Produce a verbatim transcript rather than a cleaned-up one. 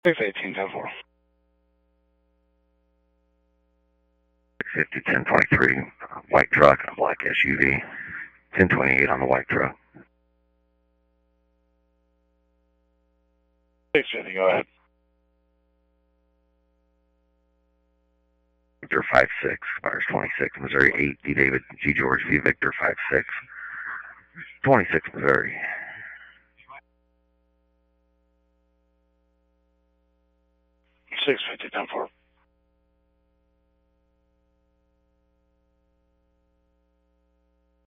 six eighteen, ten four. six fifty, ten twenty-three, white truck and a black S U V. ten twenty-eight on the white truck. six fifty, go ahead. Victor five six, fires twenty-six, Missouri eight, D. David, G. George, V. Victor five six, twenty-six, Missouri. six fifty, ten four.